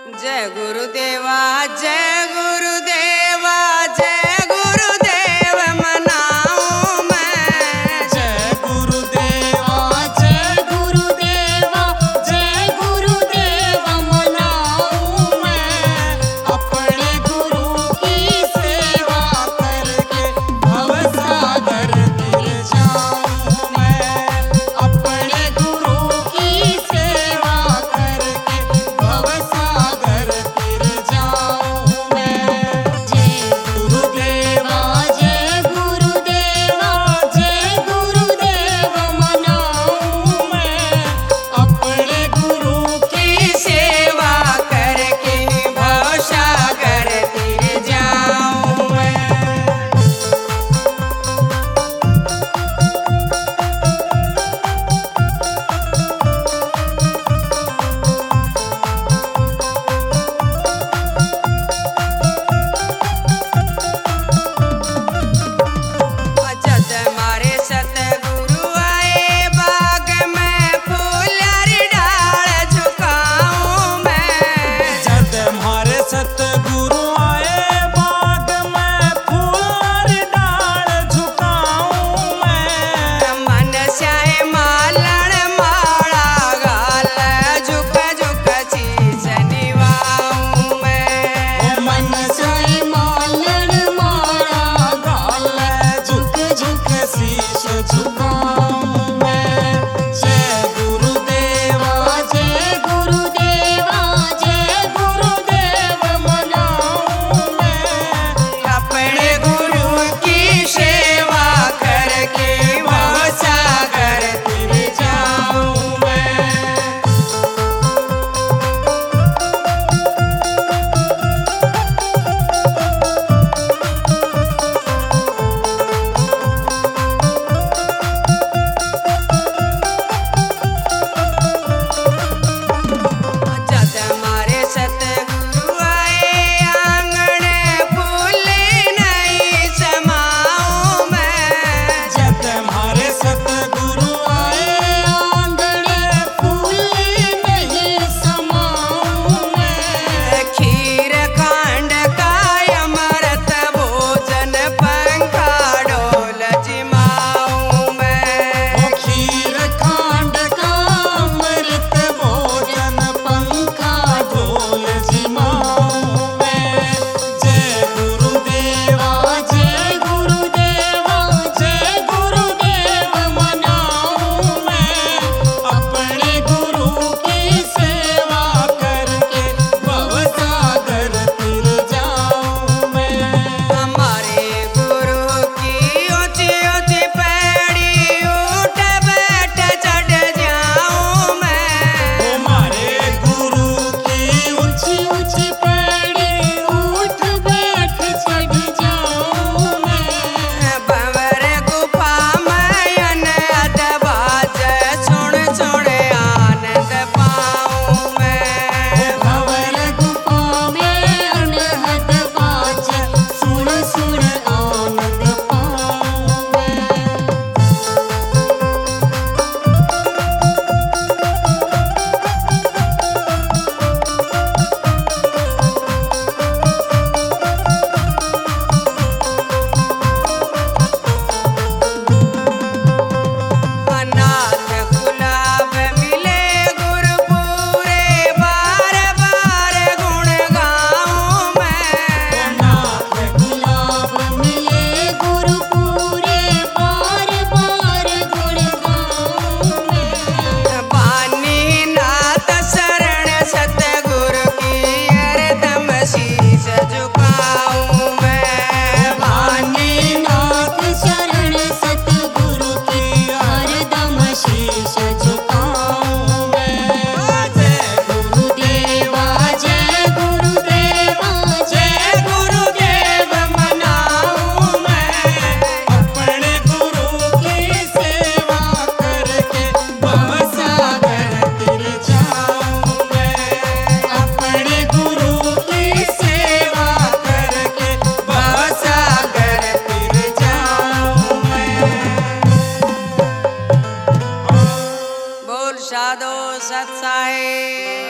जय गुरुदेवा जय गुरुदेवा जय गुरुदेव मनाऊं मैं। जय गुरुदेवा जय गुरुदेवा जय गुरुदेव मनाऊं मैं। अपने गुरु की सेवा करके भवसागर तर जाऊं मैं। अपने गुरु की सेवा करके भवसागर तर जाऊं मैं। जय गुरुदेवा जय गुरुदेवा जय गुरुदेव मनाऊं मैं। अपने गुरु की सेवा करके भवसागर तर जाऊं मैं। जद मारे सतगुरु आए बाग में फूलर डाल झुकाऊं मैं। जद हमारे सतगुरु आए बाग में फूल डाल झुकाऊं मैं। मन स्याए मालण माला गाल झुक झुक शीश निवाऊं मैं। मन से मालन मारा गाल झुक झुक शीश झुकाऊं मैं। जय गुरुदेवा जय गुरुदेवा जय गुरुदेव मनाऊं मैं। अपने गुरु की सेवा करके भवसागर तर जाऊं मैं। जद मारे सतगुरु आए आंगन फूल नहीं समाऊं मैं। जब हमारे सतगुरु आए आंगन फूल नहीं समाऊं मैं। खीर खांड का अमृत भोजन पंखा डोल जिमाऊं मैं। खीर खांड का अमृत भोजन पंखा ढोल जिमाऊं मैं। जय गुरुदेवा जय गुरुदेवा जय गुरुदेव मनाऊं मैं। अपने गुरु की सेवा करके भवसागर तर जाऊं मैं। हमारे गुरु की ऊंची ऊंची पैड़ी उठ बैठ चढ़ जाऊं मैं। हमारे गुरु की ऊंची ऊंची पैड़ी उठ बैठ चढ़ जाऊं मैं। भंवर गुफा में अनहद बाज सुन सुन आनंद पाऊं मैं। भंवर गुफा में अनहद बाज सुन सुन आनंद पाऊं मैं। अनाथ गुलाब मिले गुरपुरे बार बार गुण गाऊं मैं। नाथ गुलाब मिले गुरुपुरे बार बार गुण गाऊं मैं। पानी नाथ शरण सतगुरु की हरदम शीश झुकाऊं मैं। वाणी नाथ शरण सतगुरु की हरदम शीश झुकाऊं मैं। जय गुरुदेवा जय गुरुदेवा जय गुरुदेव मनाऊं मैं। अपने गुरु की सेवा करके भवसागर तर जाऊं मैं। अपने गुरु की सेवा करके भवसागर तर जाऊं मैं। बोल साधो सत साहिब।